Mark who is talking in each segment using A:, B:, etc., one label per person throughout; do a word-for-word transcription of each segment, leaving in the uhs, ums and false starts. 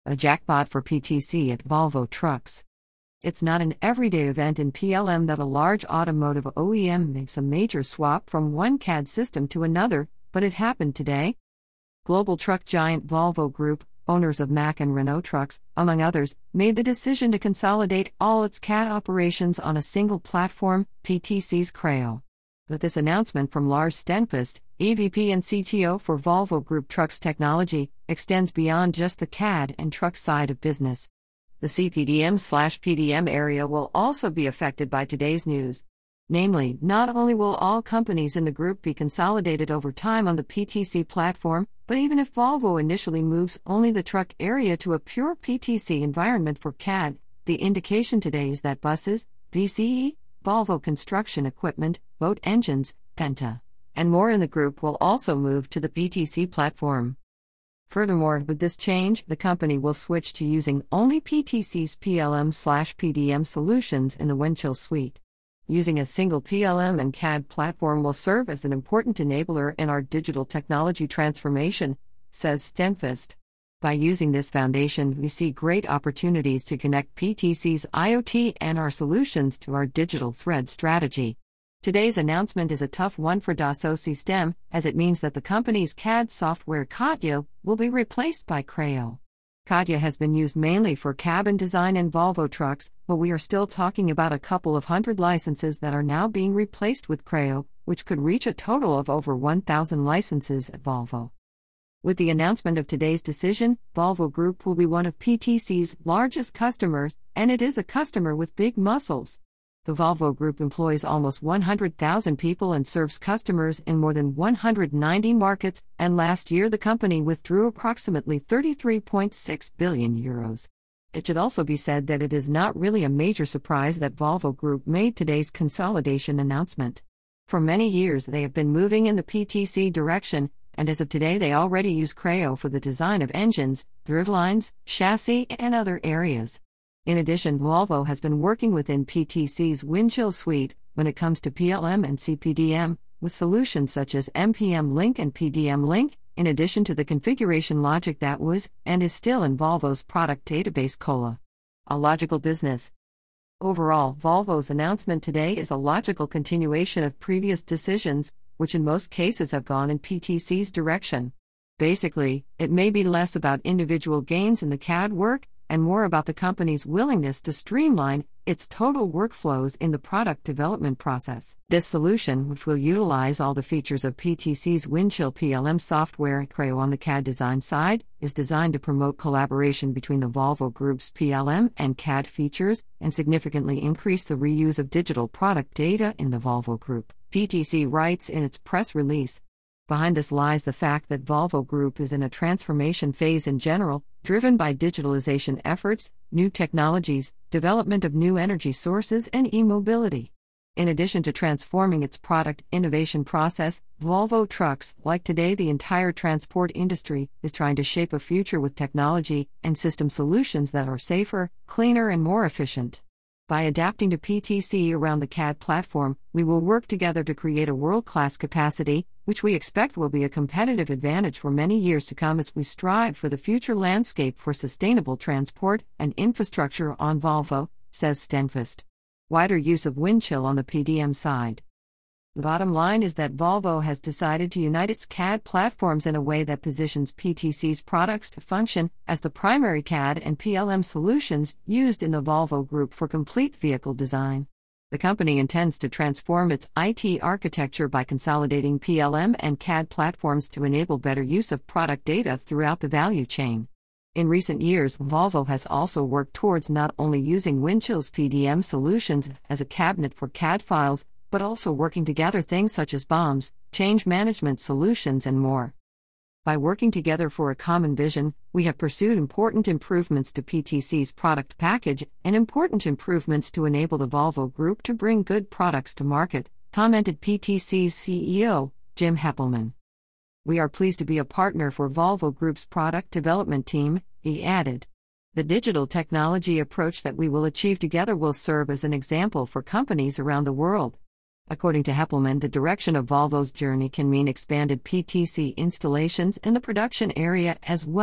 A: A jackpot for P T C at Volvo Trucks. It's not an everyday event in P L M that a large automotive O E M makes a major swap from one C A D system to another, but it happened today. Global truck giant Volvo Group, owners of Mack and Renault Trucks, among others, made the decision to consolidate all its C A D operations on a single platform, P T C's Creo. But this announcement from Lars Stenqvist, E V P and C T O for Volvo Group Trucks Technology, extends beyond just the C A D and truck side of business. The C P D M/P D M area will also be affected by today's news. Namely, not only will all companies in the group be consolidated over time on the P T C platform, but even if Volvo initially moves only the truck area to a pure P T C environment for C A D, the indication today is that buses, V C E, Volvo Construction Equipment, boat engines, Penta, and more in the group will also move to the P T C platform. Furthermore, with this change, the company will switch to using only P T C's P L M/P D M solutions in the Windchill suite. Using a single P L M and C A D platform will serve as an important enabler in our digital technology transformation, says Stenqvist. By using this foundation, we see great opportunities to connect P T C's IoT and our solutions to our digital thread strategy. Today's announcement is a tough one for Dassault Systèmes, as it means that the company's C A D software CATIA will be replaced by Creo. CATIA has been used mainly for cabin design in Volvo trucks, but we are still talking about a couple of hundred licenses that are now being replaced with Creo, which could reach a total of over one thousand licenses at Volvo. With the announcement of today's decision, Volvo Group will be one of P T C's largest customers, and it is a customer with big muscles. The Volvo Group employs almost one hundred thousand people and serves customers in more than one hundred ninety markets, and last year the company withdrew approximately thirty-three point six billion euros. It should also be said that it is not really a major surprise that Volvo Group made today's consolidation announcement. For many years they have been moving in the P T C direction, and as of today they already use Creo for the design of engines, drivelines, chassis, and other areas. In addition, Volvo has been working within P T C's Windchill suite when it comes to P L M and C P D M, with solutions such as M P M Link and P D M Link, in addition to the configuration logic that was and is still in Volvo's product database Cola. A logical business. Overall, Volvo's announcement today is a logical continuation of previous decisions, which in most cases have gone in P T C's direction. Basically, it may be less about individual gains in the C A D work, and more about the company's willingness to streamline its total workflows in the product development process. This solution, which will utilize all the features of P T C's Windchill P L M software Creo on the C A D design side, is designed to promote collaboration between the Volvo Group's P L M and C A D features, and significantly increase the reuse of digital product data in the Volvo Group, P T C writes in its press release. Behind this lies the fact that Volvo Group is in a transformation phase in general, driven by digitalization efforts, new technologies, development of new energy sources, and e-mobility. In addition to transforming its product innovation process, Volvo Trucks, like today the entire transport industry, is trying to shape a future with technology and system solutions that are safer, cleaner, and more efficient. By adapting to P T C around the C A D platform, we will work together to create a world-class capacity, which we expect will be a competitive advantage for many years to come as we strive for the future landscape for sustainable transport and infrastructure on Volvo, says Stenqvist. Wider use of Windchill on the P D M side. The bottom line is that Volvo has decided to unite its C A D platforms in a way that positions P T C's products to function as the primary C A D and P L M solutions used in the Volvo Group for complete vehicle design. The company intends to transform its I T architecture by consolidating P L M and C A D platforms to enable better use of product data throughout the value chain. In recent years, Volvo has also worked towards not only using Windchill's P D M solutions as a cabinet for C A D files, but also working to gather things such as B O Ms, change management solutions, and more. By working together for a common vision, we have pursued important improvements to P T C's product package and important improvements to enable the Volvo Group to bring good products to market, commented P T C's C E O, Jim Heppelmann. We are pleased to be a partner for Volvo Group's product development team, he added. The digital technology approach that we will achieve together will serve as an example for companies around the world. According to Heppelmann, the direction of Volvo's journey can mean expanded P T C installations in the production area as well,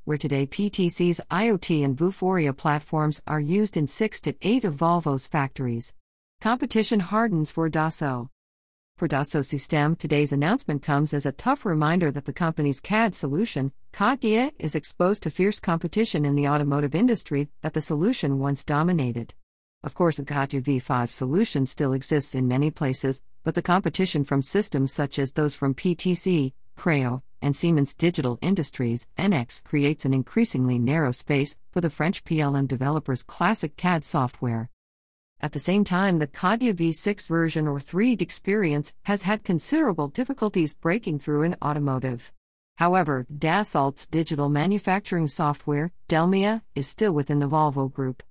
A: where today P T C's IoT and Vuforia platforms are used in six to eight of Volvo's factories. Competition hardens for Dassault. For Dassault Systèmes, today's announcement comes as a tough reminder that the company's C A D solution, CATIA, is exposed to fierce competition in the automotive industry that the solution once dominated. Of course, the CATIA V five solution still exists in many places, but the competition from systems such as those from P T C, Creo, and Siemens Digital Industries (N X) creates an increasingly narrow space for the French P L M developers' classic C A D software. At the same time, the CATIA V six version or three D experience has had considerable difficulties breaking through in automotive. However, Dassault's digital manufacturing software, Delmia, is still within the Volvo Group.